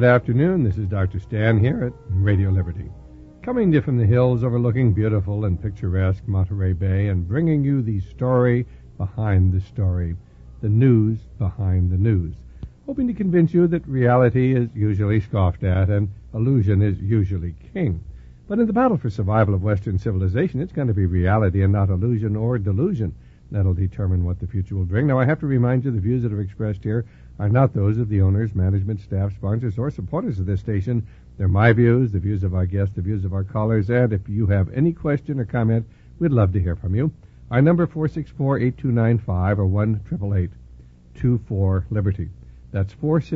good afternoon. This is Dr. Stan here at Radio Liberty, coming to you from the hills overlooking beautiful and picturesque Monterey Bay and bringing you the story behind the story, the news behind the news, hoping to convince you that reality is usually scoffed at and illusion is usually king. But in the battle for survival of Western civilization, it's going to be reality and not illusion or delusion that'll determine what the future will bring. Now, I have to remind you, the views that are expressed here are not those of the owners, management, staff, sponsors, or supporters of this station. They're my views, the views of our guests, the views of our callers, and if you have any question or comment, we'd love to hear from you. Our number, 464-8295, or 1-888-24-LIBERTY. That's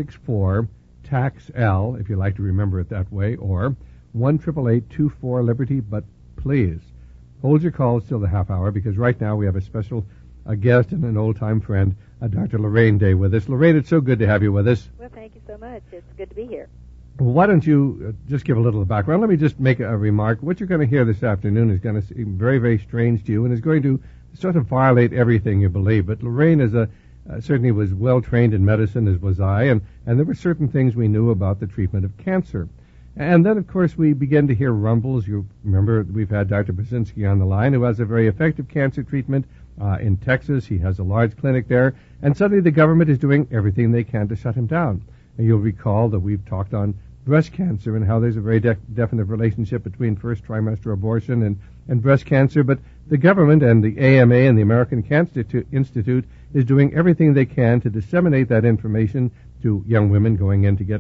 464-TAX-L, if you like to remember it that way, or 1-888-24-LIBERTY, but please, hold your calls till the half hour, because right now we have a special guest and an old-time friend, Dr. Lorraine Day, with us. Lorraine, it's so good to have you with us. Well, thank you so much. It's good to be here. Well, why don't you just give a little background? Let me just make a remark. What you're going to hear this afternoon is going to seem very, very strange to you, and is going to sort of violate everything you believe. But Lorraine is certainly was well-trained in medicine, as was I, and there were certain things we knew about the treatment of cancer. And then, of course, we began to hear rumbles. You remember we've had Dr. Brzezinski on the line, who has a very effective cancer treatment in Texas. He has a large clinic there. And suddenly the government is doing everything they can to shut him down. And you'll recall that we've talked on breast cancer and how there's a very definite relationship between first trimester abortion and breast cancer. But the government and the AMA and the American Cancer Institute is doing everything they can to disseminate that information to young women going in to get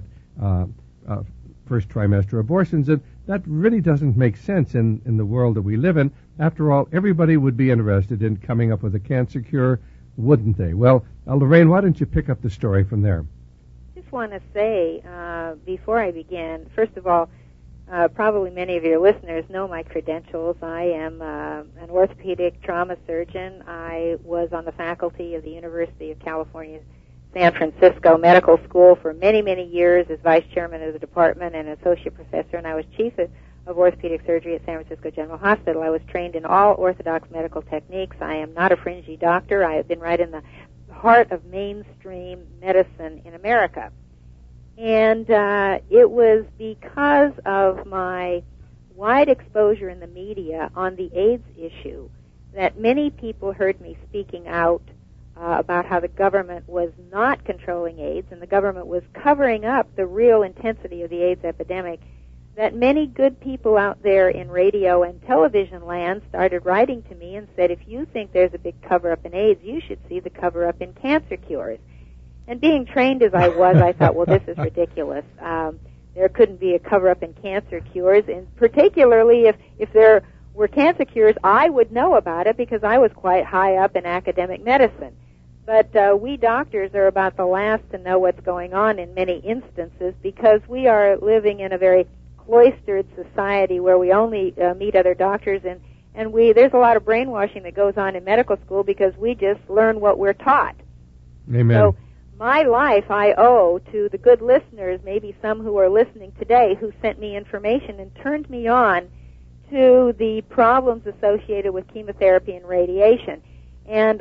first trimester abortions, and that really doesn't make sense in the world that we live in. After all, everybody would be interested in coming up with a cancer cure, wouldn't they? Well, Lorraine, why don't you pick up the story from there? I just want to say, before I begin, first of all, probably many of your listeners know my credentials. I am an orthopedic trauma surgeon. I was on the faculty of the University of California San Francisco Medical School for many, many years as vice chairman of the department and associate professor, and I was chief of orthopedic surgery at San Francisco General Hospital. I was trained in all orthodox medical techniques. I am not a fringy doctor. I have been right in the heart of mainstream medicine in America. And it was because of my wide exposure in the media on the AIDS issue that many people heard me speaking out about how the government was not controlling AIDS and the government was covering up the real intensity of the AIDS epidemic, that many good people out there in radio and television land started writing to me and said, if you think there's a big cover-up in AIDS, you should see the cover-up in cancer cures. And being trained as I was, I thought, well, this is ridiculous. There couldn't be a cover-up in cancer cures, and particularly if there were cancer cures, I would know about it because I was quite high up in academic medicine. But we doctors are about the last to know what's going on in many instances because we are living in a very cloistered society where we only meet other doctors, and there's a lot of brainwashing that goes on in medical school because we just learn what we're taught. Amen. So my life I owe to the good listeners, maybe some who are listening today, who sent me information and turned me on to the problems associated with chemotherapy and radiation. And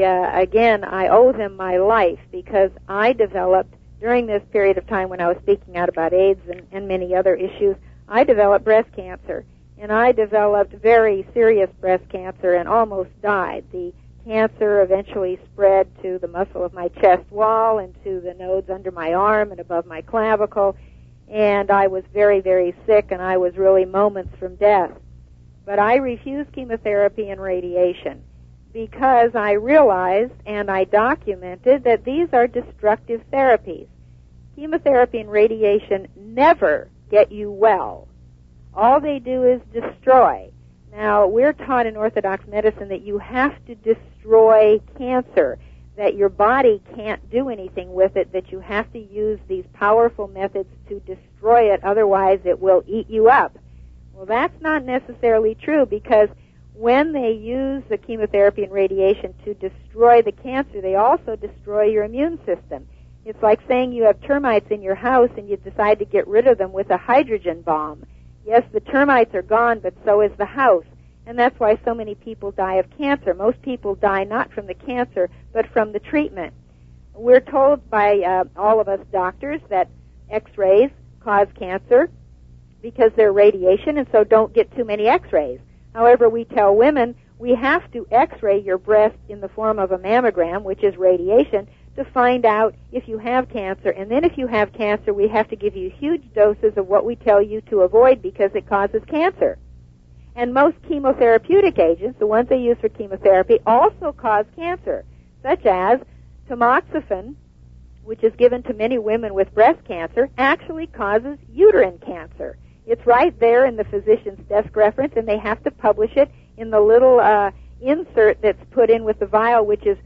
I owe them my life because I developed, during this period of time when I was speaking out about AIDS and many other issues, I developed breast cancer. And I developed very serious breast cancer and almost died. The cancer eventually spread to the muscle of my chest wall and to the nodes under my arm and above my clavicle. And I was very, very sick, and I was really moments from death. But I refused chemotherapy and radiation, because I realized and I documented that these are destructive therapies. Chemotherapy and radiation never get you well. All they do is destroy. Now, we're taught in Orthodox medicine that you have to destroy cancer, that your body can't do anything with it, that you have to use these powerful methods to destroy it, otherwise it will eat you up. Well, that's not necessarily true, because when they use the chemotherapy and radiation to destroy the cancer, they also destroy your immune system. It's like saying you have termites in your house and you decide to get rid of them with a hydrogen bomb. Yes, the termites are gone, but so is the house. And that's why so many people die of cancer. Most people die not from the cancer, but from the treatment. We're told by all of us doctors that X-rays cause cancer because they're radiation, and so don't get too many X-rays. However, we tell women we have to X-ray your breast in the form of a mammogram, which is radiation, to find out if you have cancer. And then if you have cancer, we have to give you huge doses of what we tell you to avoid because it causes cancer. And most chemotherapeutic agents, the ones they use for chemotherapy, also cause cancer, such as tamoxifen, which is given to many women with breast cancer, actually causes uterine cancer. It's right there in the physician's desk reference, and they have to publish it in the little insert that's put in with the vial, which is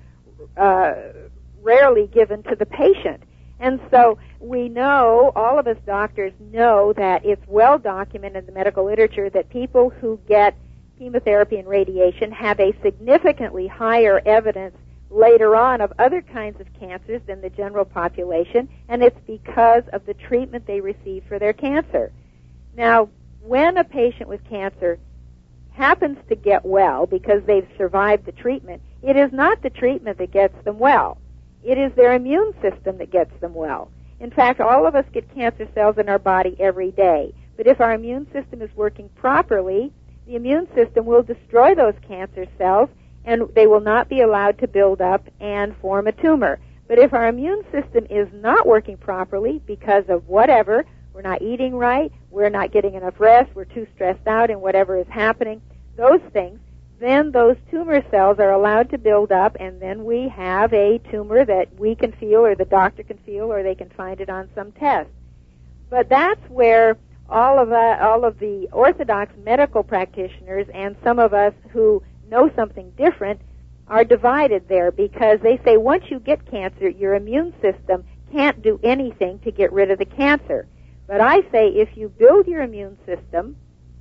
rarely given to the patient. And so we know, all of us doctors know, that it's well documented in the medical literature that people who get chemotherapy and radiation have a significantly higher evidence later on of other kinds of cancers than the general population, and it's because of the treatment they receive for their cancer. Now, when a patient with cancer happens to get well because they've survived the treatment, it is not the treatment that gets them well. It is their immune system that gets them well. In fact, all of us get cancer cells in our body every day. But if our immune system is working properly, the immune system will destroy those cancer cells, and they will not be allowed to build up and form a tumor. But if our immune system is not working properly because of whatever, we're not eating right, we're not getting enough rest, we're too stressed out in whatever is happening, those things, then those tumor cells are allowed to build up, and then we have a tumor that we can feel, or the doctor can feel, or they can find it on some test. But that's where all of the orthodox medical practitioners and some of us who know something different are divided there, because they say once you get cancer, your immune system can't do anything to get rid of the cancer. But I say if you build your immune system,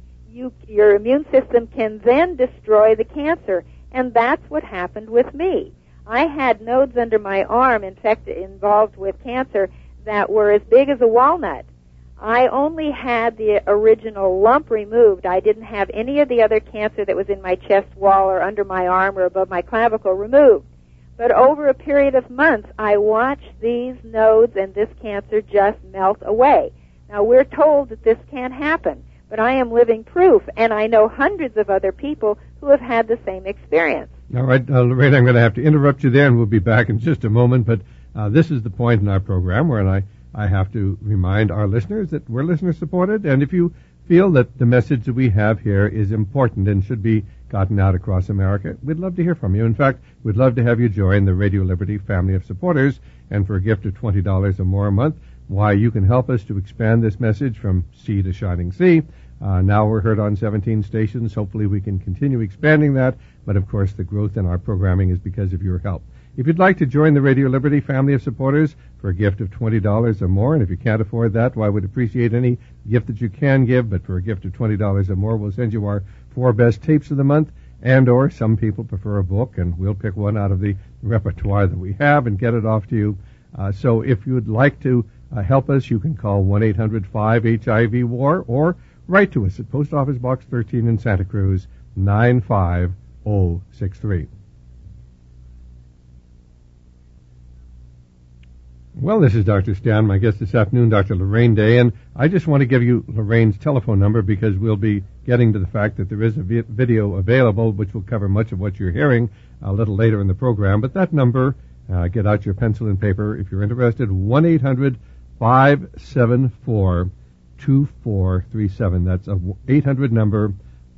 your immune system can then destroy the cancer, and that's what happened with me. I had nodes under my arm involved with cancer that were as big as a walnut. I only had the original lump removed. I didn't have any of the other cancer that was in my chest wall or under my arm or above my clavicle removed. But over a period of months, I watched these nodes and this cancer just melt away. Now, we're told that this can't happen, but I am living proof, and I know hundreds of other people who have had the same experience. All right, Lorraine, I'm going to have to interrupt you there, and we'll be back in just a moment, but this is the point in our program where I have to remind our listeners that we're listener-supported, and if you feel that the message that we have here is important and should be gotten out across America, we'd love to hear from you. In fact, we'd love to have you join the Radio Liberty family of supporters, and for a gift of $20 or more a month, why you can help us to expand this message from sea to shining sea. Now we're heard on 17 stations. Hopefully we can continue expanding that, but of course the growth in our programming is because of your help. If you'd like to join the Radio Liberty family of supporters for a gift of $20 or more, and if you can't afford that, well, I would appreciate any gift that you can give, but for a gift of $20 or more, we'll send you our 4 best tapes of the month, and or some people prefer a book, and we'll pick one out of the repertoire that we have and get it off to you. So if you'd like to help us, you can call 1-800-5-HIV-WAR or write to us at Post Office Box 13 in Santa Cruz, 95063. Well, this is Dr. Stan. My guest this afternoon, Dr. Lorraine Day, and I just want to give you Lorraine's telephone number because we'll be getting to the fact that there is a video available which will cover much of what you're hearing a little later in the program. But that number, get out your pencil and paper if you're interested, 1-800-574-2437. That's a 800 number,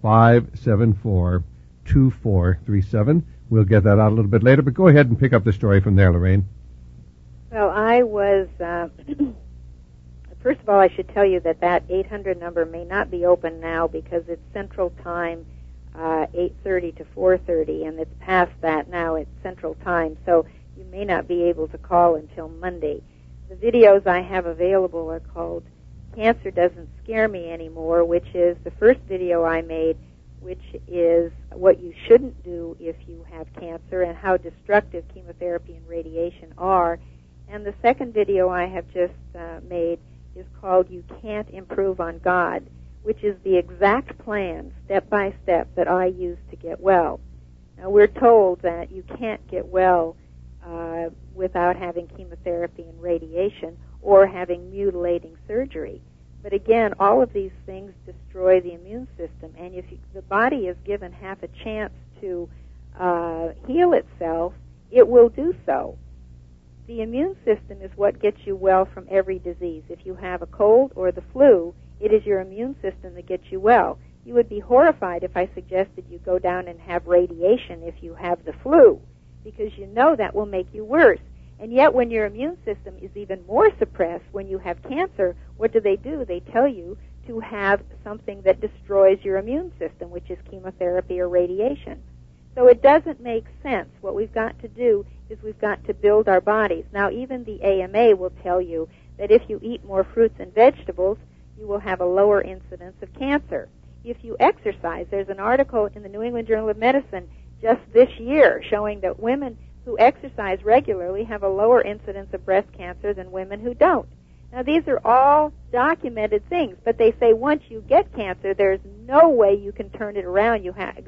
574-2437. We'll get that out a little bit later, but go ahead and pick up the story from there, Lorraine. Well, I was, first of all, I should tell you that 800 number may not be open now because it's Central Time, 8:30 to 4:30, and it's past that now. It's Central Time, so you may not be able to call until Monday. The videos I have available are called Cancer Doesn't Scare Me Anymore, which is the first video I made, which is what you shouldn't do if you have cancer and how destructive chemotherapy and radiation are. And the second video I have just made is called You Can't Improve on God, which is the exact plan, step by step, that I use to get well. Now, we're told that you can't get well without having chemotherapy and radiation, or having mutilating surgery. But again, all of these things destroy the immune system, and if the body is given half a chance to heal itself, it will do so. The immune system is what gets you well from every disease. If you have a cold or the flu, it is your immune system that gets you well. You would be horrified if I suggested you go down and have radiation if you have the flu, because you know that will make you worse. And yet when your immune system is even more suppressed, when you have cancer, what do? They tell you to have something that destroys your immune system, which is chemotherapy or radiation. So it doesn't make sense. What we've got to do is we've got to build our bodies. Now, even the AMA will tell you that if you eat more fruits and vegetables, you will have a lower incidence of cancer. If you exercise, there's an article in the New England Journal of Medicine just this year showing that women who exercise regularly have a lower incidence of breast cancer than women who don't. Now, these are all documented things, but they say once you get cancer, there's no way you can turn it around. You have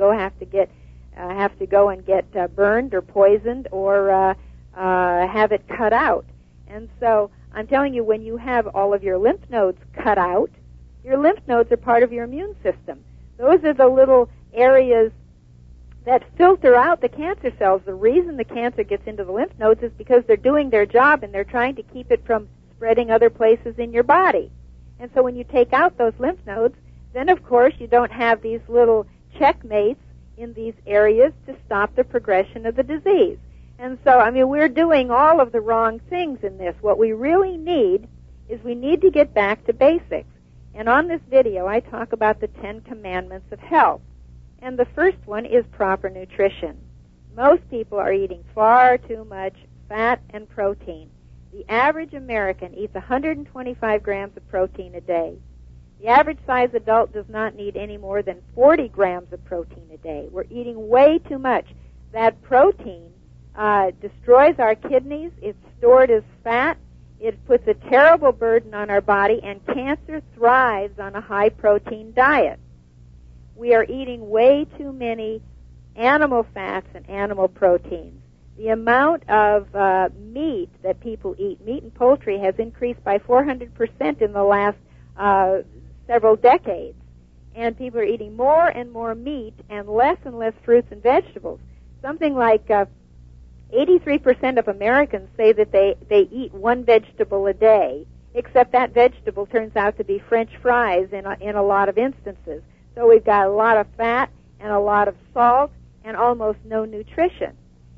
to go and get burned or poisoned or have it cut out. And so I'm telling you, when you have all of your lymph nodes cut out, your lymph nodes are part of your immune system. Those are the little areas that filter out the cancer cells. The reason the cancer gets into the lymph nodes is because they're doing their job and they're trying to keep it from spreading other places in your body. And so when you take out those lymph nodes, then of course you don't have these little checkmates in these areas to stop the progression of the disease. And so, we're doing all of the wrong things in this. What we really need is we need to get back to basics. And on this video, I talk about the 10 Commandments of Health. And the first one is proper nutrition. Most people are eating far too much fat and protein. The average American eats 125 grams of protein a day. The average size adult does not need any more than 40 grams of protein a day. We're eating way too much. That protein destroys our kidneys. It's stored as fat. It puts a terrible burden on our body, and cancer thrives on a high-protein diet. We are eating way too many animal fats and animal proteins. The amount of meat that people eat, meat and poultry, has increased by 400% in the last several decades. And people are eating more and more meat and less fruits and vegetables. Something like 83% of Americans say that they eat one vegetable a day, except that vegetable turns out to be French fries in a lot of instances. So we've got a lot of fat and a lot of salt and almost no nutrition.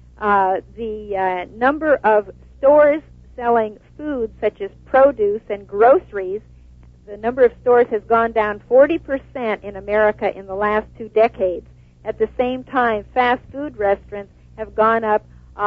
The number of stores selling food such as produce and groceries, the number of stores has gone down 40% in America in the last 2 decades. At the same time, fast food restaurants have gone up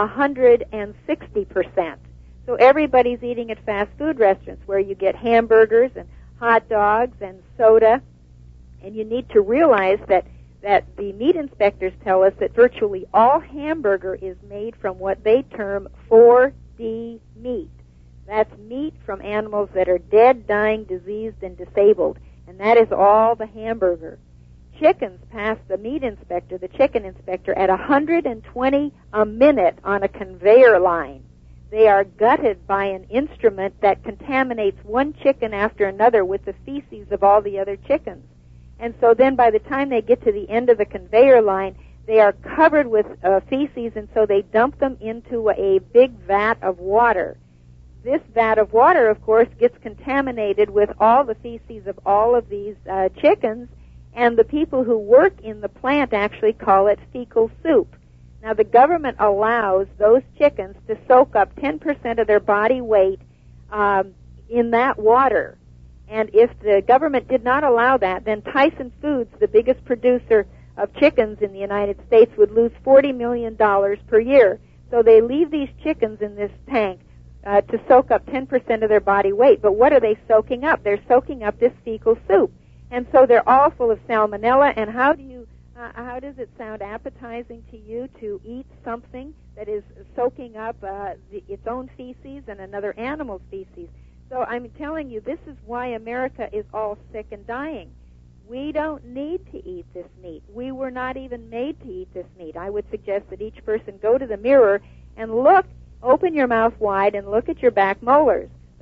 160%. So everybody's eating at fast food restaurants where you get hamburgers and hot dogs and soda. And you need to realize that the meat inspectors tell us that virtually all hamburger is made from what they term 4D meat. That's meat from animals that are dead, dying, diseased, and disabled. And that is all the hamburger. Chickens pass the meat inspector, the chicken inspector, at 120 a minute on a conveyor line. They are gutted by an instrument that contaminates one chicken after another with the feces of all the other chickens. And so then by the time they get to the end of the conveyor line, they are covered with feces, and so they dump them into a big vat of water. This vat of water, of course, gets contaminated with all the feces of all of these chickens, and the people who work in the plant actually call it fecal soup. Now, the government allows those chickens to soak up 10% of their body weight in that water. And if the government did not allow that, then Tyson Foods, the biggest producer of chickens in the United States, would lose $40 million per year. So they leave these chickens in this tank to soak up 10% of their body weight. But what are they soaking up? They're soaking up this fecal soup. And so they're all full of salmonella. And how does it sound appetizing to you to eat something that is soaking up its own feces and another animal's feces? So I'm telling you, this is why America is all sick and dying. We don't need to eat this meat. We were not even made to eat this meat. I would suggest that each person go to the mirror and look, open your mouth wide and look at your back molars.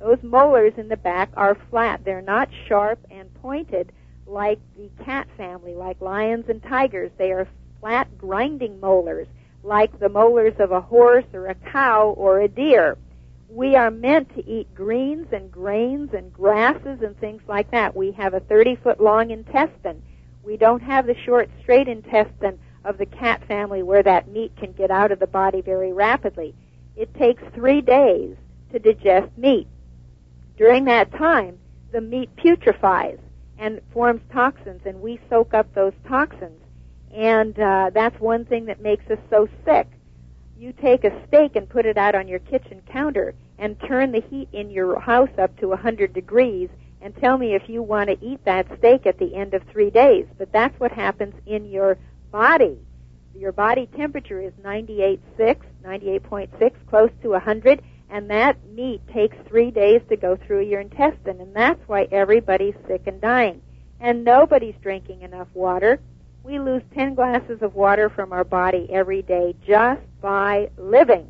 Those molars in the back are flat. They're not sharp and pointed like the cat family, like lions and tigers. They are flat grinding molars, like the molars of a horse or a cow or a deer. We are meant to eat greens and grains and grasses and things like that. We have a 30-foot long intestine. We don't have the short, straight intestine of the cat family where that meat can get out of the body very rapidly. It takes 3 days to digest meat. During that time, the meat putrefies and forms toxins, and we soak up those toxins. And that's one thing that makes us so sick. You take a steak and put it out on your kitchen counter and turn the heat in your house up to 100 degrees and tell me if you want to eat that steak at the end of 3 days. But that's what happens in your body. Your body temperature is 98.6, close to 100, and that meat takes 3 days to go through your intestine, and that's why everybody's sick and dying. And nobody's drinking enough water. We lose 10 glasses of water from our body every day just by living.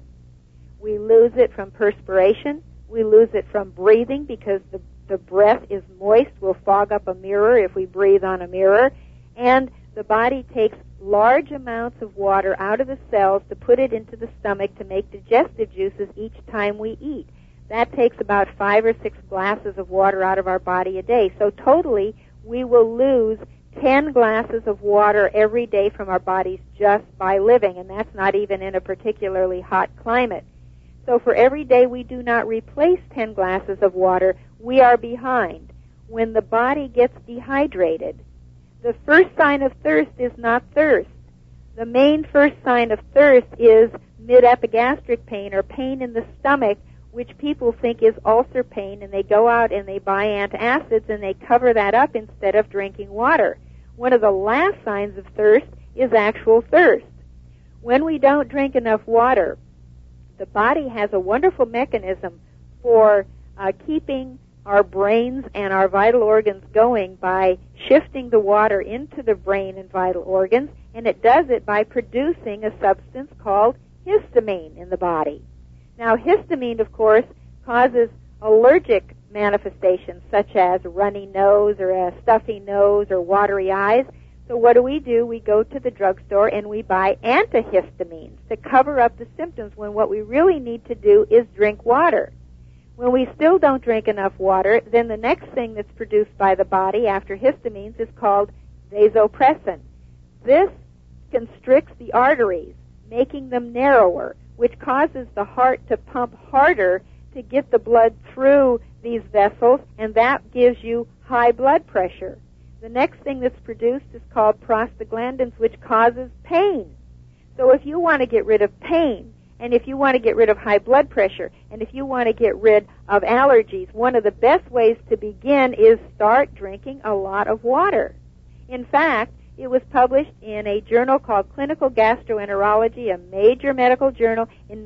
We lose it from perspiration. We lose it from breathing because the breath is moist. We'll fog up a mirror if we breathe on a mirror. And the body takes large amounts of water out of the cells to put it into the stomach to make digestive juices each time we eat. That takes about 5 or 6 glasses of water out of our body a day. So totally, we will lose 10 glasses of water every day from our bodies just by living, and that's not even in a particularly hot climate. So for every day we do not replace 10 glasses of water, we are behind. When the body gets dehydrated, the first sign of thirst is not thirst. The main first sign of thirst is mid-epigastric pain, or pain in the stomach, which people think is ulcer pain, and they go out and they buy antacids and they cover that up instead of drinking water. One of the last signs of thirst is actual thirst. When we don't drink enough water, the body has a wonderful mechanism for keeping our brains and our vital organs going by shifting the water into the brain and vital organs, and it does it by producing a substance called histamine in the body. Now, histamine, of course, causes allergic manifestations such as a runny nose or a stuffy nose or watery eyes. So what do? We go to the drugstore and we buy antihistamines to cover up the symptoms when what we really need to do is drink water. When we still don't drink enough water, then the next thing that's produced by the body after histamines is called vasopressin. This constricts the arteries, making them narrower, which causes the heart to pump harder to get the blood through these vessels, and that gives you high blood pressure. The next thing that's produced is called prostaglandins, which causes pain. So if you want to get rid of pain, and if you want to get rid of high blood pressure, and if you want to get rid of allergies, one of the best ways to begin is start drinking a lot of water. In fact, it was published in a journal called Clinical Gastroenterology, a major medical journal, in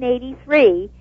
1983,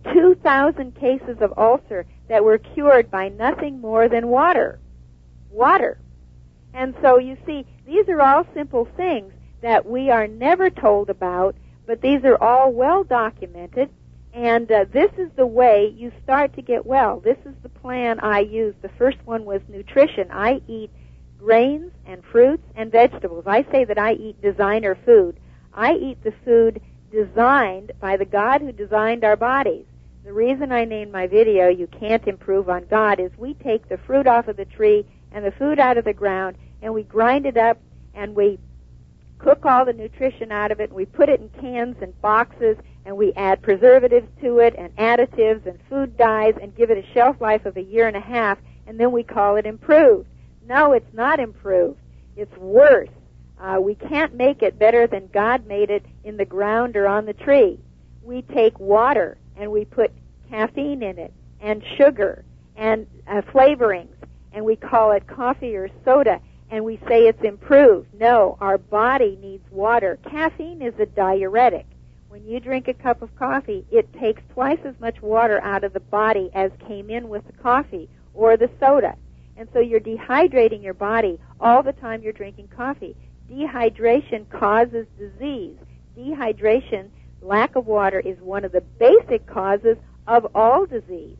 2,000 cases of ulcer that were cured by nothing more than water. Water. And so you see, these are all simple things that we are never told about, but these are all well documented, and this is the way you start to get well. This is the plan I used. The first one was nutrition. I eat grains and fruits and vegetables. I say that I eat designer food. I eat the food designed by the God who designed our bodies. The reason I named my video, You Can't Improve on God, is we take the fruit off of the tree and the food out of the ground, and we grind it up, and we cook all the nutrition out of it, and we put it in cans and boxes, and we add preservatives to it and additives and food dyes and give it a shelf life of 1.5 years, and then we call it improved. No, it's not improved. It's worse. We can't make it better than God made it in the ground or on the tree. We take water and we put caffeine in it and sugar and flavorings, and we call it coffee or soda, and we say it's improved. No, our body needs water. Caffeine is a diuretic. When you drink a cup of coffee, it takes twice as much water out of the body as came in with the coffee or the soda. And so you're dehydrating your body all the time you're drinking coffee. Dehydration causes disease. Dehydration, lack of water, is one of the basic causes of all disease.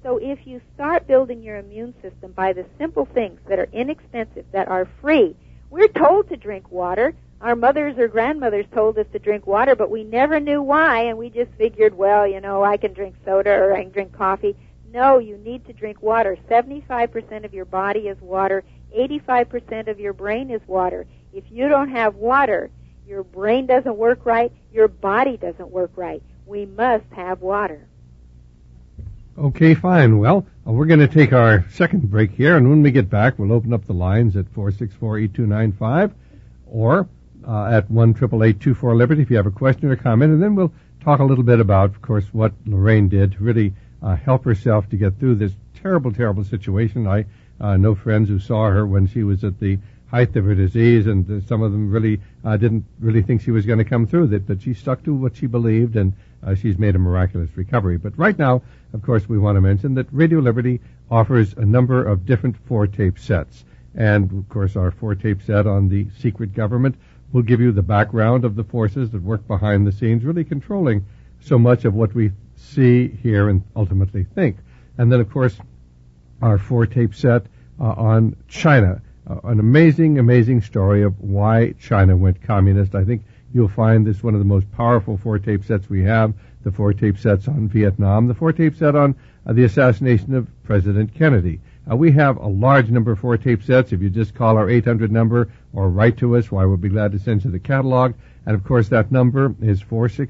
So if you start building your immune system by the simple things that are inexpensive, that are free, we're told to drink water. Our mothers or grandmothers told us to drink water, but we never knew why, and we just figured, well, I can drink soda or I can drink coffee. No, you need to drink water. 75% of your body is water. 85% of your brain is water. If you don't have water, your brain doesn't work right, your body doesn't work right. We must have water. Okay, fine. Well, we're going to take our second break here, and when we get back, we'll open up the lines at 464-8295 or at 1-888-24-LIBERTY if you have a question or comment, and then we'll talk a little bit about, of course, what Lorraine did to really help herself to get through this terrible, terrible situation. I know friends who saw her when she was at the height of her disease, and some of them really didn't really think she was going to come through it, but she stuck to what she believed, and she's made a miraculous recovery. But right now, of course, we want to mention that Radio Liberty offers a number of different 4-tape sets. And, of course, our 4-tape set on the secret government will give you the background of the forces that work behind the scenes, really controlling so much of what we see, hear, and ultimately think. And then, of course, our 4-tape set on China, an amazing, amazing story of why China went communist. I think you'll find this one of the most powerful 4-tape sets we have, the 4-tape sets on Vietnam, the 4-tape set on the assassination of President Kennedy. We have a large number of 4-tape sets. If you just call our 800 number or write to us, we'll be glad to send you the catalog. And, of course, that number is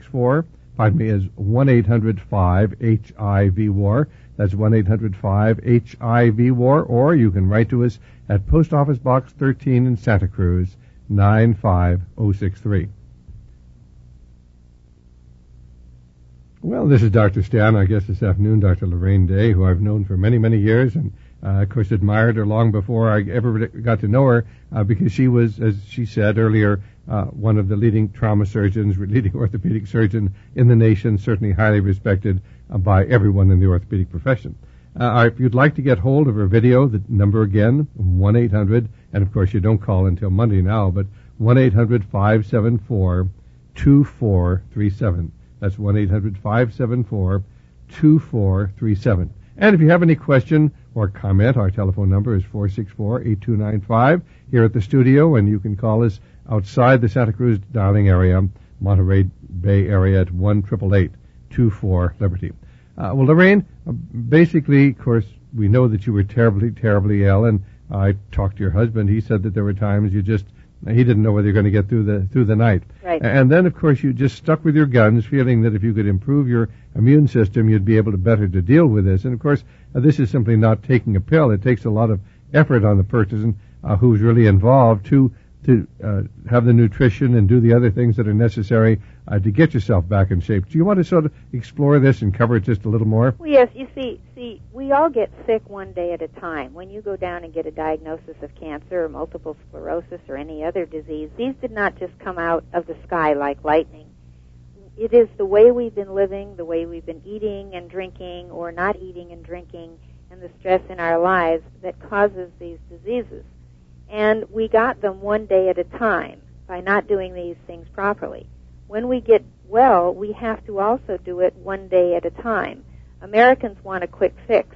1-800-5-HIV-WAR. That's 1-800-5-HIV-WAR. Or you can write to us at Post Office Box 13 in Santa Cruz, 95063. Well, this is Dr. Stan. Our guest this afternoon, Dr. Lorraine Day, who I've known for many, many years, and of course admired her long before I ever got to know her, because she was, as she said earlier, one of the leading trauma surgeons, leading orthopedic surgeon in the nation, certainly highly respected by everyone in the orthopedic profession. If you'd like to get hold of her video, the number again, 1-800, and of course you don't call until Monday now, but 1-800-574-2437. That's 1-800-574-2437. And if you have any question or comment, our telephone number is 464-8295 here at the studio, and you can call us outside the Santa Cruz dialing area, Monterey Bay area at 1-888-24-LIBERTY. Well, Lorraine, basically, of course, we know that you were terribly, terribly ill, and I talked to your husband. He said that there were times he didn't know whether you're going to get through the night. Right. And then, of course, you just stuck with your guns, feeling that if you could improve your immune system, you'd be able to better to deal with this. And, of course, this is simply not taking a pill. It takes a lot of effort on the person who's really involved to have the nutrition and do the other things that are necessary to get yourself back in shape. Do you want to sort of explore this and cover it just a little more? Well, yes. You see, we all get sick one day at a time. When you go down and get a diagnosis of cancer or multiple sclerosis or any other disease, these did not just come out of the sky like lightning. It is the way we've been living, the way we've been eating and drinking or not eating and drinking, and the stress in our lives that causes these diseases. And we got them one day at a time by not doing these things properly. When we get well, we have to also do it one day at a time. Americans want a quick fix.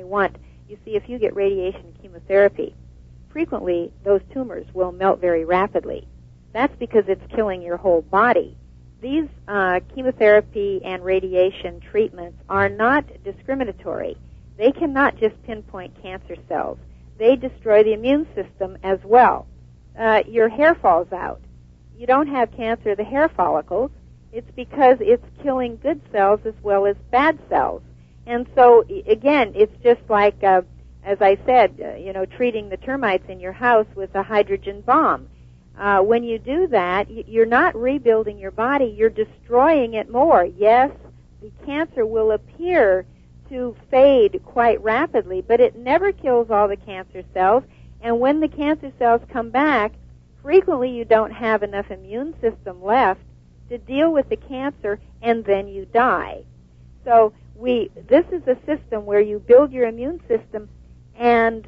You see, if you get radiation chemotherapy, frequently those tumors will melt very rapidly. That's because it's killing your whole body. These chemotherapy and radiation treatments are not discriminatory. They cannot just pinpoint cancer cells. They destroy the immune system as well. Your hair falls out. You don't have cancer of the hair follicles. It's because it's killing good cells as well as bad cells. And so, again, it's just like, as I said, treating the termites in your house with a hydrogen bomb. When you do that, you're not rebuilding your body. You're destroying it more. Yes, the cancer will appear to fade quite rapidly, but it never kills all the cancer cells. And when the cancer cells come back, frequently you don't have enough immune system left to deal with the cancer, and then you die. So this is a system where you build your immune system, and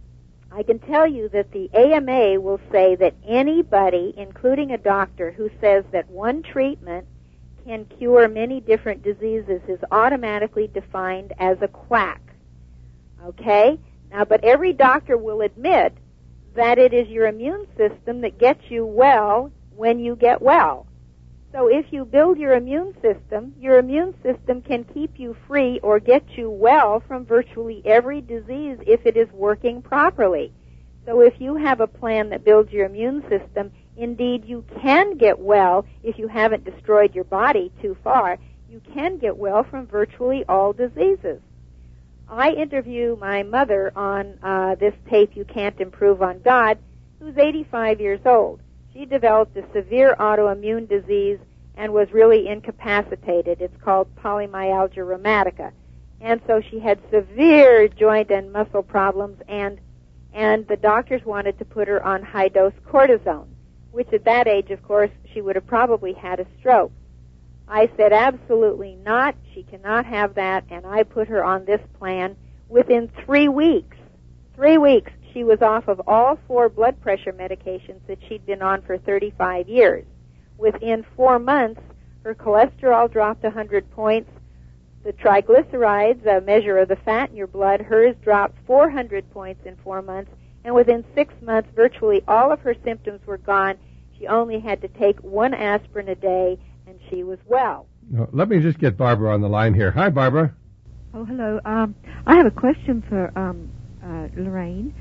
I can tell you that the AMA will say that anybody, including a doctor, who says that one treatment can cure many different diseases is automatically defined as a quack. Okay? Now, but every doctor will admit that it is your immune system that gets you well when you get well. So if you build your immune system can keep you free or get you well from virtually every disease if it is working properly. So if you have a plan that builds your immune system, indeed you can get well if you haven't destroyed your body too far. You can get well from virtually all diseases. I interview my mother on this tape, You Can't Improve on God, who's 85 years old. She developed a severe autoimmune disease and was really incapacitated. It's called polymyalgia rheumatica. And so she had severe joint and muscle problems, and the doctors wanted to put her on high-dose cortisone, which at that age, of course, she would have probably had a stroke. I said, absolutely not. She cannot have that, and I put her on this plan. Within 3 weeks, she was off of all 4 blood pressure medications that she'd been on for 35 years. Within 4 months, her cholesterol dropped 100 points. The triglycerides, a measure of the fat in your blood, hers dropped 400 points in 4 months. And within 6 months, virtually all of her symptoms were gone. She only had to take 1 aspirin a day, and she was well. Let me just get Barbara on the line here. Hi, Barbara. Oh, hello. I have a question for Lorraine.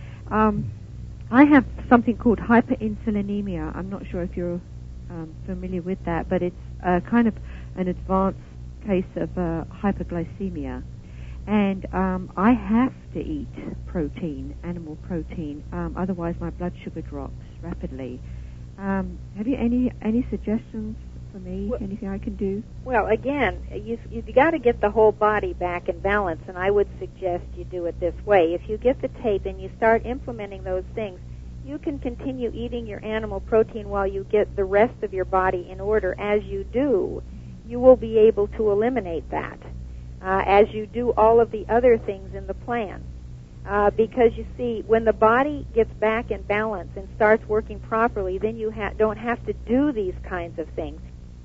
I have something called hyperinsulinemia. I'm not sure if you're familiar with that, but it's kind of an advanced case of hyperglycemia. And I have to eat protein, animal protein, otherwise my blood sugar drops rapidly. Have you any suggestions for me? Anything I can do? Well, again, you've got to get the whole body back in balance, and I would suggest you do it this way. If you get the tape and you start implementing those things, you can continue eating your animal protein while you get the rest of your body in order. As you do, you will be able to eliminate that as you do all of the other things in the plan. Because, you see, when the body gets back in balance and starts working properly, then you don't have to do these kinds of things.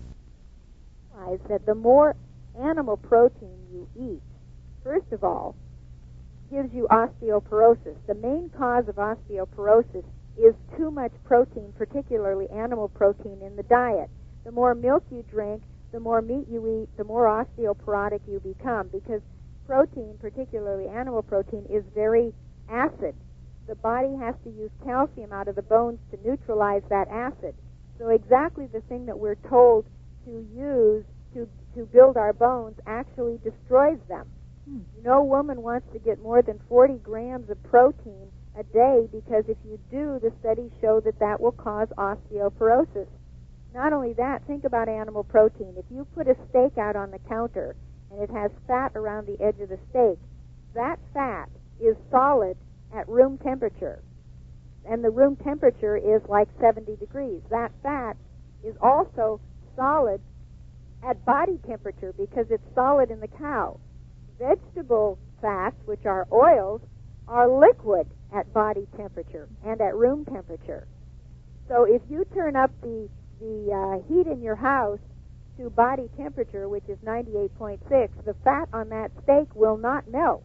That the more animal protein you eat, first of all, gives you osteoporosis. The main cause of osteoporosis is too much protein, particularly animal protein, in the diet. The more milk you drink, the more meat you eat, the more osteoporotic you become, because protein, particularly animal protein, is very acid. The body has to use calcium out of the bones to neutralize that acid. So exactly the thing that we're told to use to build our bones actually destroys them. No woman wants to get more than 40 grams of protein a day, because if you do, the studies show that will cause osteoporosis. Not only that, think about animal protein. If you put a steak out on the counter and it has fat around the edge of the steak, that fat is solid at room temperature. And the room temperature is like 70 degrees. That fat is also solid at body temperature because it's solid in the cow. Vegetable fats, which are oils, are liquid at body temperature and at room temperature. So if you turn up the heat in your house to body temperature, which is 98.6, the fat on that steak will not melt.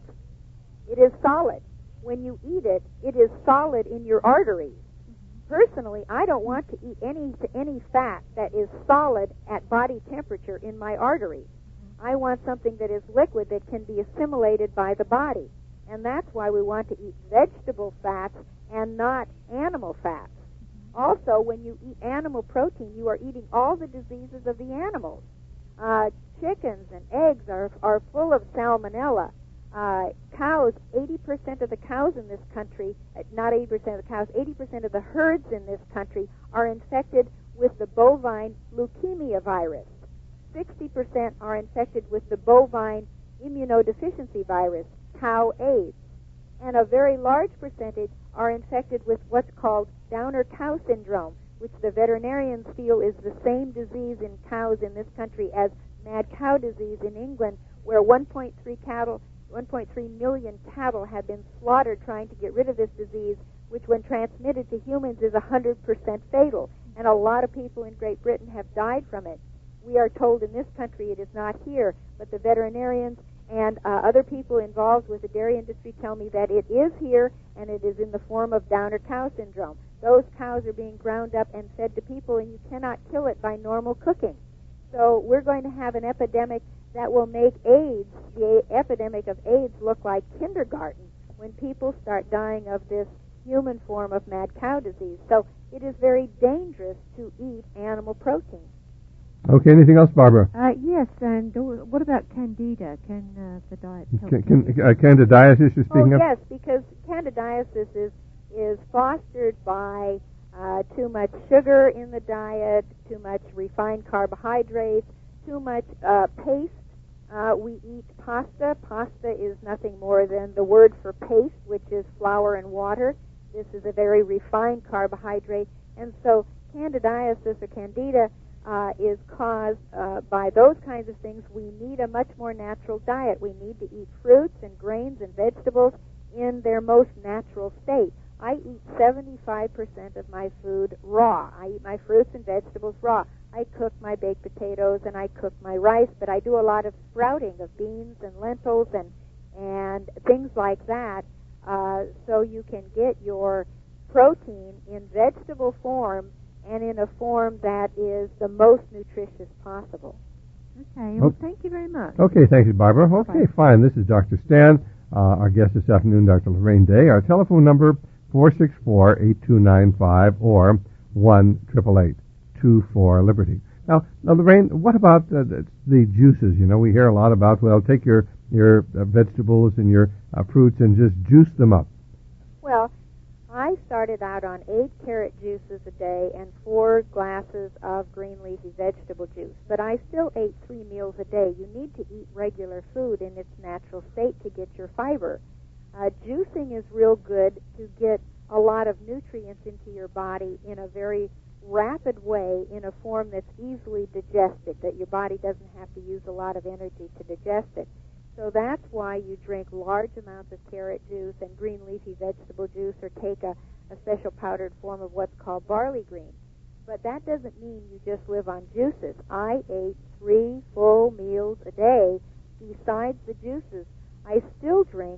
It is solid. When you eat it, it is solid in your arteries. Personally, I don't want to eat any fat that is solid at body temperature in my arteries. I want something that is liquid that can be assimilated by the body. And that's why we want to eat vegetable fats and not animal fats. Also, when you eat animal protein, you are eating all the diseases of the animals. Chickens and eggs are full of salmonella. Cows, 80% of the cows in this country, not 80% of the cows, 80% of the herds in this country are infected with the bovine leukemia virus. 60% are infected with the bovine immunodeficiency virus, cow AIDS. And a very large percentage are infected with what's called Downer cow syndrome, which the veterinarians feel is the same disease in cows in this country as mad cow disease in England, where 1.3 million cattle have been slaughtered trying to get rid of this disease, which when transmitted to humans is 100% fatal. And a lot of people in Great Britain have died from it. We are told in this country it is not here, but the veterinarians And other people involved with the dairy industry tell me that it is here, and it is in the form of Downer cow syndrome. Those cows are being ground up and fed to people, and you cannot kill it by normal cooking. So we're going to have an epidemic that will make AIDS, the epidemic of AIDS, look like kindergarten when people start dying of this human form of mad cow disease. So it is very dangerous to eat animal protein. Okay, anything else, Barbara? Yes, and what about candida? Can the diet help? Candidiasis you're speaking of? Yes, because candidiasis is fostered by too much sugar in the diet, too much refined carbohydrates, too much paste. We eat pasta. Pasta is nothing more than the word for paste, which is flour and water. This is a very refined carbohydrate. And so candidiasis or candida is caused by those kinds of things. We need a much more natural diet. We need to eat fruits and grains and vegetables in their most natural state. I eat 75% of my food raw. I eat my fruits and vegetables raw. I cook my baked potatoes and I cook my rice, but I do a lot of sprouting of beans and lentils and things like that, so you can get your protein in vegetable form and in a form that is the most nutritious possible. Okay, well, thank you very much. Okay, thank you, Barbara. Okay, fine. This is Dr. Stan. Our guest this afternoon, Dr. Lorraine Day. Our telephone number, 464-8295 or 1-888-24-LIBERTY. Now, Lorraine, what about the juices? You know, we hear a lot about, well, take your vegetables and your fruits and just juice them up. Well, I started out on 8 carrot juices a day and 4 glasses of green leafy vegetable juice, but I still ate 3 meals a day. You need to eat regular food in its natural state to get your fiber. Juicing is real good to get a lot of nutrients into your body in a very rapid way, in a form that's easily digested, that your body doesn't have to use a lot of energy to digest it. So that's why you drink large amounts of carrot juice and green leafy vegetable juice, or take a special powdered form of what's called barley green. But that doesn't mean you just live on juices. I ate 3 full meals a day besides the juices. I still drink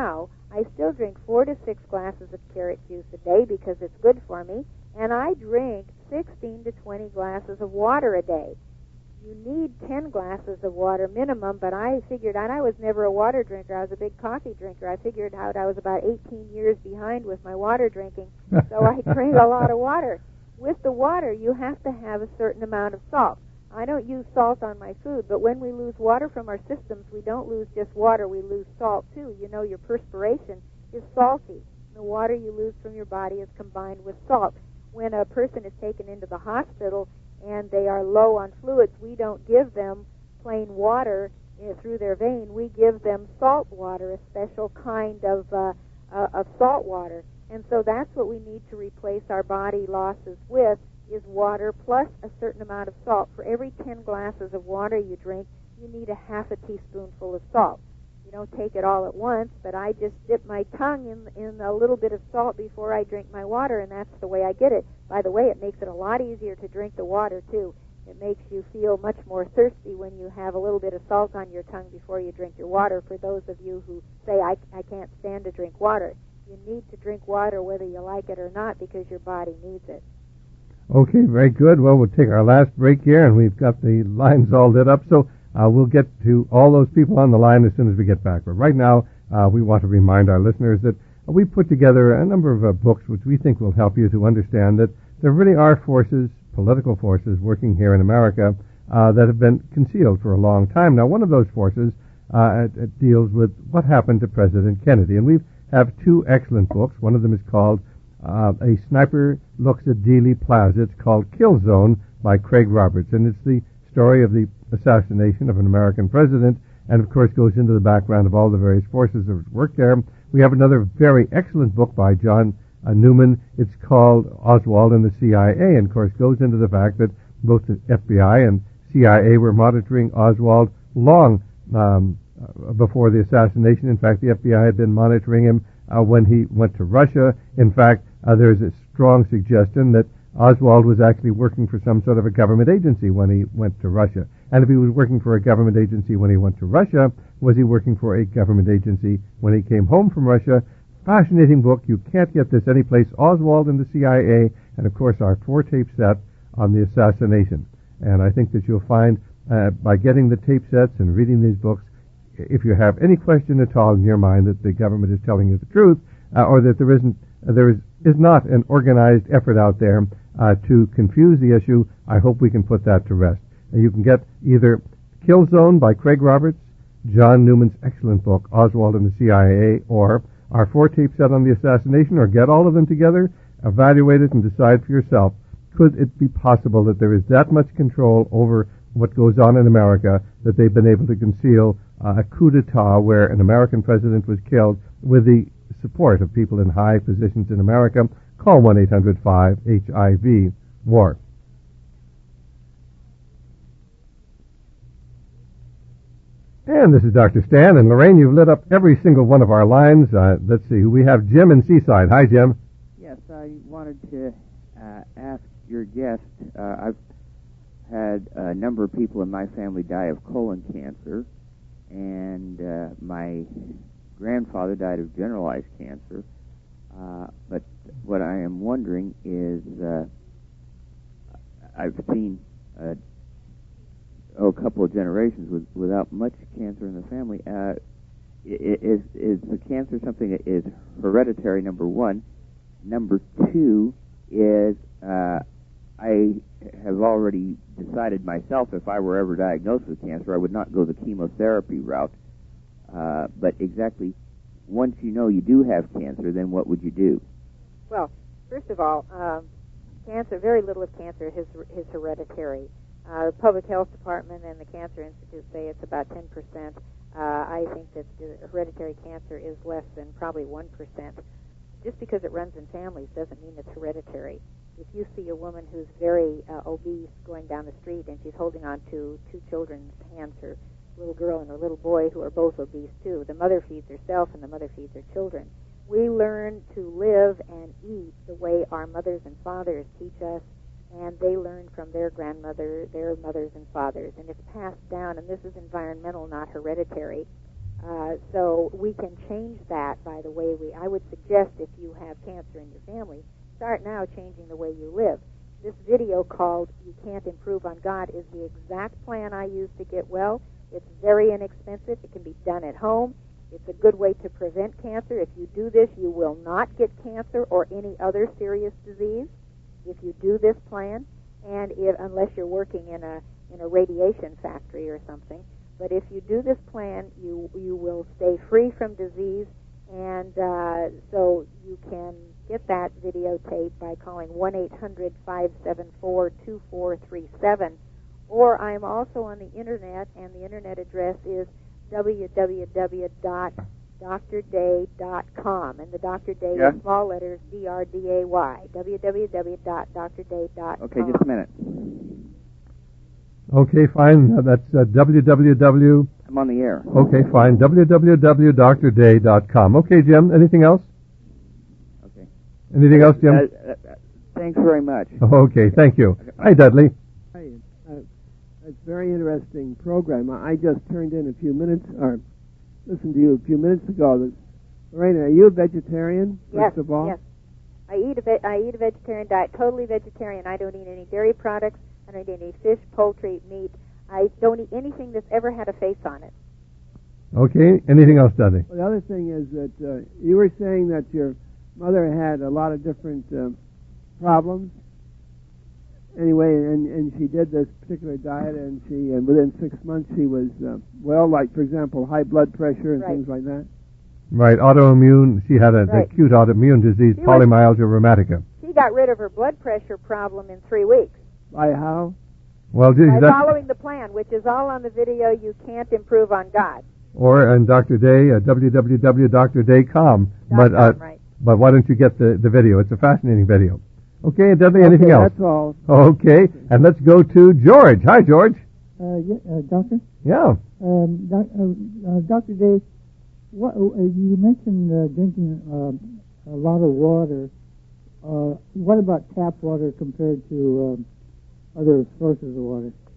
4 to 6 glasses of carrot juice a day because it's good for me, and I drink 16 to 20 glasses of water a day. You need 10 glasses of water minimum, but I figured out I was never a water drinker. I was a big coffee drinker. I figured out I was about 18 years behind with my water drinking, so I drink a lot of water. With the water, you have to have a certain amount of salt. I don't use salt on my food, but when we lose water from our systems, we don't lose just water, we lose salt too. You know, your perspiration is salty. The water you lose from your body is combined with salt. When a person is taken into the hospital and they are low on fluids, we don't give them plain water through their vein. We give them salt water, a special kind of salt water. And so that's what we need to replace our body losses with, is water plus a certain amount of salt. For every 10 glasses of water you drink, you need a half a teaspoonful of salt. You don't take it all at once, but I just dip my tongue in a little bit of salt before I drink my water, and that's the way I get it. By the way, it makes it a lot easier to drink the water, too. It makes you feel much more thirsty when you have a little bit of salt on your tongue before you drink your water. For those of you who say, I can't stand to drink water, you need to drink water whether you like it or not, because your body needs it. Okay, very good. Well, we'll take our last break here, and we've got the lines all lit up, so we'll get to all those people on the line as soon as we get back. But right now, we want to remind our listeners that we put together a number of books which we think will help you to understand that there really are forces, political forces, working here in America that have been concealed for a long time. Now, one of those forces deals with what happened to President Kennedy, and we have 2 excellent books. One of them is called A Sniper Looks at Dealey Plaza. It's called Kill Zone by Craig Roberts, and it's the story of the assassination of an American president, and of course goes into the background of all the various forces that worked there. We have another very excellent book by John Newman. It's called Oswald and the CIA, and of course goes into the fact that both the FBI and CIA were monitoring Oswald long before the assassination. In fact, the FBI had been monitoring him when he went to Russia. In fact, there's a strong suggestion that Oswald was actually working for some sort of a government agency when he went to Russia. And if he was working for a government agency when he went to Russia, was he working for a government agency when he came home from Russia? Fascinating book. You can't get this anyplace. Oswald and the CIA, and of course our 4-tape set on the assassination. And I think that you'll find by getting the tape sets and reading these books, if you have any question at all in your mind that the government is telling you the truth, or that there is not an organized effort out there to confuse the issue, I hope we can put that to rest. And you can get either Kill Zone by Craig Roberts, John Newman's excellent book, Oswald and the CIA, or our 4-tape set on the assassination, or get all of them together, evaluate it, and decide for yourself, could it be possible that there is that much control over what goes on in America that they've been able to conceal a coup d'etat where an American president was killed with the support of people in high positions in America? Call 1-800-5HIV-WAR. And this is Dr. Stan. And Lorraine, you've lit up every single one of our lines. Let's see. We have Jim in Seaside. Hi, Jim. Yes, I wanted to ask your guest. I've had a number of people in my family die of colon cancer, and my grandfather died of generalized cancer. But what I am wondering is, I've seen a couple of generations without much cancer in the family. Is the cancer something that is hereditary, number one? Number two is, I have already decided myself, if I were ever diagnosed with cancer, I would not go the chemotherapy route. But exactly, once you know you do have cancer, then what would you do? Well, first of all, cancer, very little of cancer is hereditary. The Public Health Department and the Cancer Institute say it's about 10%. I think that hereditary cancer is less than probably 1%. Just because it runs in families doesn't mean it's hereditary. If you see a woman who's very obese going down the street and she's holding on to 2 children's hands, her little girl and her little boy, who are both obese too, the mother feeds herself and the mother feeds her children. We learn to live and eat the way our mothers and fathers teach us, and they learn from their grandmother, their mothers and fathers, and it's passed down, and this is environmental, not hereditary. So we can change that by the way I would suggest, if you have cancer in your family, start now changing the way you live. This video called You Can't Improve on God is the exact plan I use to get well. It's very inexpensive. It can be done at home. It's a good way to prevent cancer. If you do this, you will not get cancer or any other serious disease if you do this plan, and unless you're working in a radiation factory or something. But if you do this plan, you will stay free from disease, and so you can get that videotape by calling 1-800-574-2437. Or I'm also on the Internet, and the Internet address is www.drday.com, and the Dr. Day with small letters, D-R-D-A-Y, www.drday.com. Okay, just a minute. Okay, fine. That's www. I'm on the air. Okay, fine. www.drday.com. Okay, Jim, anything else? Okay. Anything else, Jim? Thanks very much. Okay, thank you. Hi, Dudley. Hi. It's a very interesting program. I just turned in a few minutes, or listened to you a few minutes ago. Lorraine, are you a vegetarian, first of all? Yes. I eat a vegetarian diet, totally vegetarian. I don't eat any dairy products. I don't eat any fish, poultry, meat. I don't eat anything that's ever had a face on it. Okay. Anything else, Dudley? Well, the other thing is that you were saying that your mother had a lot of different problems. Anyway, and she did this particular diet, and within 6 months she was well, like, for example, high blood pressure and things like that. Right, autoimmune. She had an acute autoimmune disease, polymyalgia rheumatica. She got rid of her blood pressure problem in 3 weeks. By how? Well, by following the plan, which is all on the video You Can't Improve on God. Or on Dr. Day, www.drday.com. But why don't you get the video? It's a fascinating video. Okay, Dudley, anything else? That's all. Okay, and let's go to George. Hi, George. Doctor? Yeah. Dr. Day, you mentioned drinking a lot of water. What about tap water compared to other sources of water?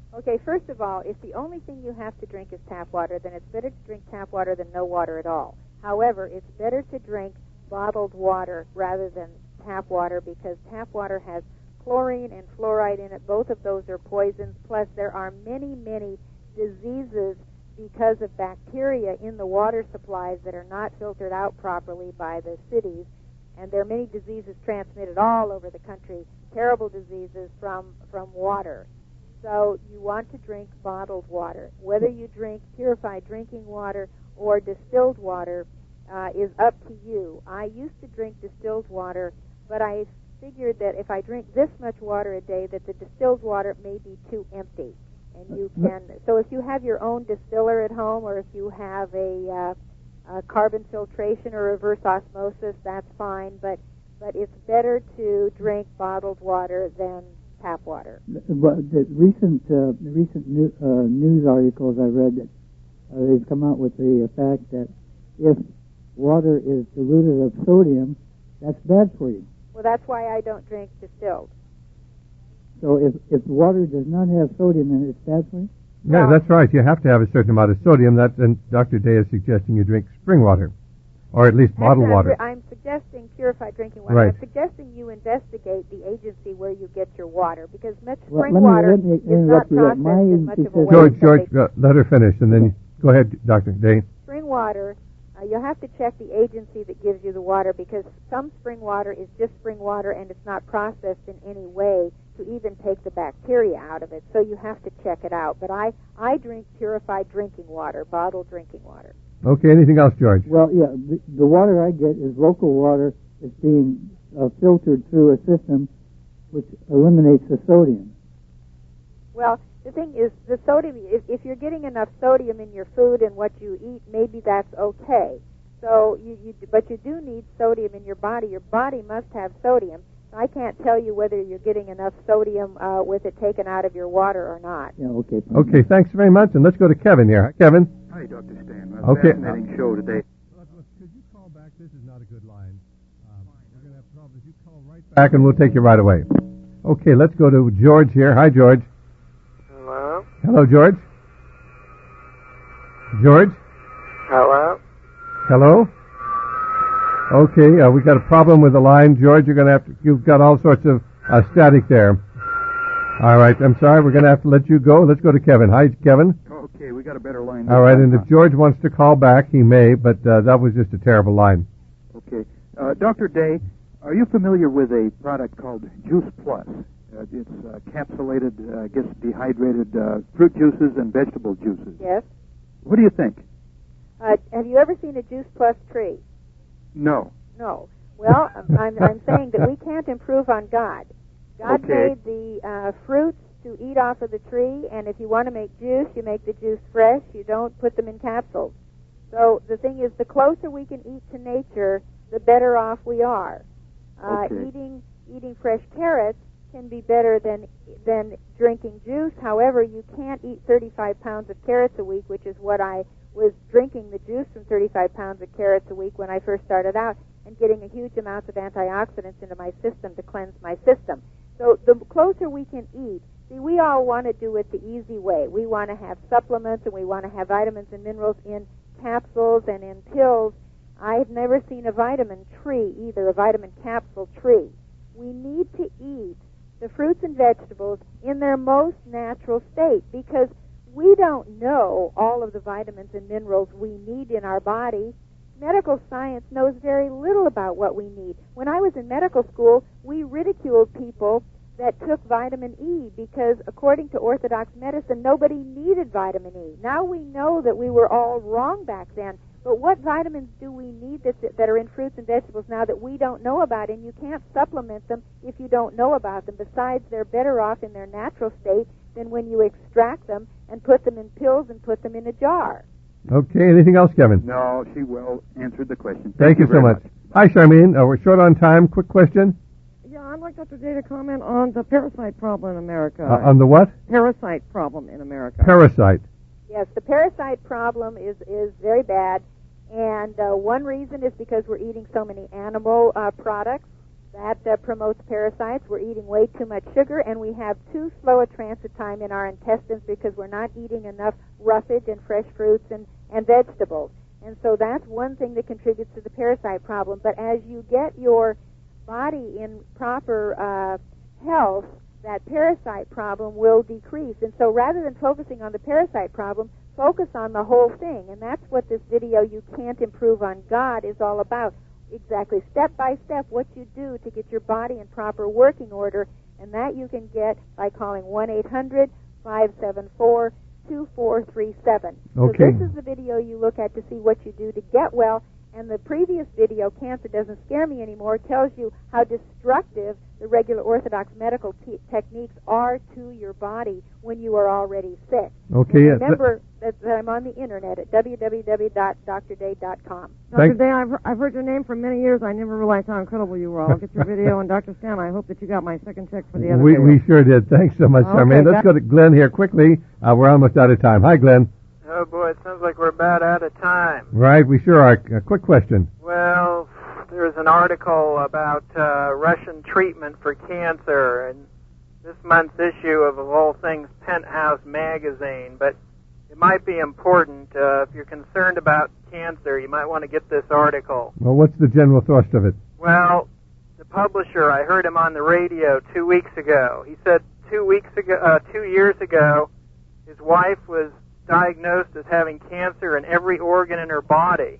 Okay, first of all, if the only thing you have to drink is tap water, then it's better to drink tap water than no water at all. However, it's better to drink bottled water rather than tap water because tap water has chlorine and fluoride in it. Both of those are poisons. Plus, there are many, many diseases because of bacteria in the water supplies that are not filtered out properly by the cities. And there are many diseases transmitted all over the country, terrible diseases from water. So you want to drink bottled water. Whether you drink purified drinking water or distilled water is up to you. I used to drink distilled water, but I figured that if I drink this much water a day, that the distilled water may be too empty. And you can. So if you have your own distiller at home, or if you have a carbon filtration or reverse osmosis, that's fine. But it's better to drink bottled water than tap water. But the recent news articles I read that they've come out with the fact that if water is diluted of sodium, that's bad for you. Well, that's why I don't drink distilled. So if water does not have sodium in it, it's bad for you? Yeah, that's right. You have to have a certain amount of sodium. And Dr. Day is suggesting you drink spring water, or at least bottled water. I'm suggesting purified drinking water. Right. I'm suggesting you investigate the agency where you get your water, because much Well, spring water let me is not interrupt you. processed My in much agency of a way. says- George, let her finish, and then go ahead, Dr. Day. Spring water, you'll have to check the agency that gives you the water, because some spring water is just spring water and it's not processed in any way to even take the bacteria out of it. So you have to check it out. But I drink purified drinking water, bottled drinking water. Okay, anything else, George? Well, yeah, the water I get is local water. It's being filtered through a system which eliminates the sodium. Well, the thing is, the sodium, if you're getting enough sodium in your food and what you eat, maybe that's okay. So, but you do need sodium in your body. Your body must have sodium. I can't tell you whether you're getting enough sodium with it taken out of your water or not. Yeah, okay. Okay, thanks very much, and let's go to Kevin here. Hi, Kevin. Hi, Dr. Stan. Okay. Fascinating show today. Could you call back? This is not a good line. We're going to have problems. You call right back, and we'll take you right away. Okay, let's go to George here. Hi, George. Hello? Hello, George. George? Hello? Hello? Okay, we got a problem with the line. George, you've got all sorts of static there. All right, I'm sorry, we're going to have to let you go. Let's go to Kevin. Hi, Kevin. Okay, we got a better line. All right, and if George wants to call back, he may, but that was just a terrible line. Okay. Dr. Day, are you familiar with a product called Juice Plus? It's capsulated, I guess, dehydrated fruit juices and vegetable juices. Yes. What do you think? Have you ever seen a Juice Plus tree? No. No. Well, I'm saying that we can't improve on God. God Okay. made the fruits to eat off of the tree, and if you want to make juice, you make the juice fresh. You don't put them in capsules. So the thing is, the closer we can eat to nature, the better off we are. Okay. Eating fresh carrots can be better than drinking juice. However, you can't eat 35 pounds of carrots a week, which is what I was drinking the juice from 35 pounds of carrots a week when I first started out, and getting a huge amount of antioxidants into my system to cleanse my system. So the closer we can eat, see, we all want to do it the easy way. We want to have supplements, and we want to have vitamins and minerals in capsules and in pills. I've never seen a vitamin tree either, a vitamin capsule tree. We need to eat the fruits and vegetables in their most natural state, because we don't know all of the vitamins and minerals we need in our body. Medical science knows very little about what we need. When I was in medical school, we ridiculed people that took vitamin E because, according to orthodox medicine, nobody needed vitamin E. Now we know that we were all wrong back then. But what vitamins do we need that are in fruits and vegetables now that we don't know about? And you can't supplement them if you don't know about them. Besides, they're better off in their natural state than when you extract them and put them in pills and put them in a jar. Okay, anything else, Kevin? No, she well answered the question. Thank you so very much. Hi, Charmaine. We're short on time. Quick question. Yeah, I'd like Dr. Day to comment on the parasite problem in America. On the what? Parasite problem in America. Parasite. Yes, the parasite problem is very bad, and one reason is because we're eating so many animal products That promotes parasites. We're eating way too much sugar, and we have too slow a transit time in our intestines because we're not eating enough roughage and fresh fruits and vegetables. And so that's one thing that contributes to the parasite problem. But as you get your body in proper health, that parasite problem will decrease. And so rather than focusing on the parasite problem, focus on the whole thing. And that's what this video, You Can't Improve on God, is all about. Exactly, step by step, what you do to get your body in proper working order. And that you can get by calling 1-800-574-2437. Okay. So this is the video you look at to see what you do to get well. And the previous video, Cancer Doesn't Scare Me Anymore, tells you how destructive the regular orthodox medical techniques are to your body when you are already sick. Okay. And remember that I'm on the internet at www.drday.com. Dr. Day, I've heard your name for many years. I never realized how incredible you were. I'll get your video. And Dr. Stan, I hope that you got my second check for the other video. We sure did. Thanks so much, Charmaine. Let's go to Glenn here quickly. We're almost out of time. Hi, Glenn. Oh, boy, it sounds like we're about out of time. Right, we sure are. A quick question. Well, there's an article about Russian treatment for cancer in this month's issue of all things Penthouse magazine, but it might be important. If you're concerned about cancer, you might want to get this article. Well, what's the general thrust of it? Well, the publisher, I heard him on the radio 2 weeks ago. He said 2 years ago, his wife was diagnosed as having cancer in every organ in her body.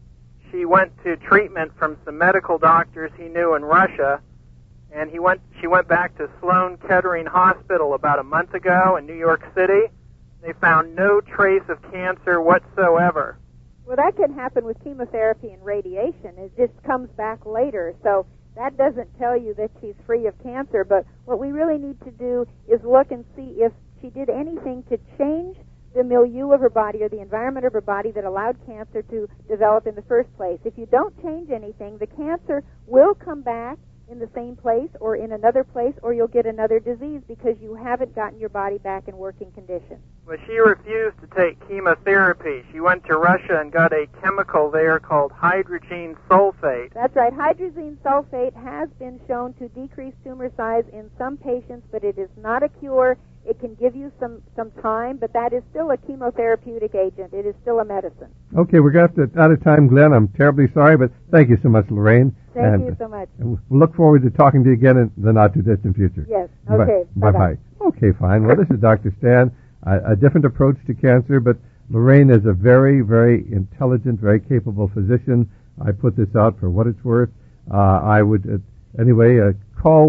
She went to treatment from some medical doctors he knew in Russia, and she went back to Sloan Kettering Hospital about a month ago in New York City. They found no trace of cancer whatsoever. Well, that can happen with chemotherapy and radiation. It just comes back later. So that doesn't tell you that she's free of cancer. But what we really need to do is look and see if she did anything to change the milieu of her body or the environment of her body that allowed cancer to develop in the first place. If you don't change anything, the cancer will come back in the same place or in another place, or you'll get another disease because you haven't gotten your body back in working condition. Well, she refused to take chemotherapy. She went to Russia and got a chemical there called hydrogen sulfate. That's right. Hydrogen sulfate has been shown to decrease tumor size in some patients, but it is not a cure. It can give you some time, but that is still a chemotherapeutic agent. It is still a medicine. Okay, we're out of time, Glenn. I'm terribly sorry, but thank you so much, Lorraine. Thank you so much. We'll look forward to talking to you again in the not-too-distant future. Yes. Okay. Bye-bye. Okay, fine. Well, this is Dr. Stan. A different approach to cancer, but Lorraine is a very, very intelligent, very capable physician. I put this out for what it's worth. I would, call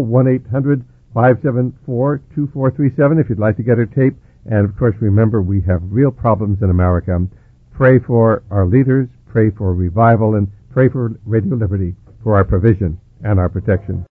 1-800-574-2437 if you'd like to get her tape. And, of course, remember, we have real problems in America. Pray for our leaders, pray for revival, and pray for Radio Liberty for our provision and our protection.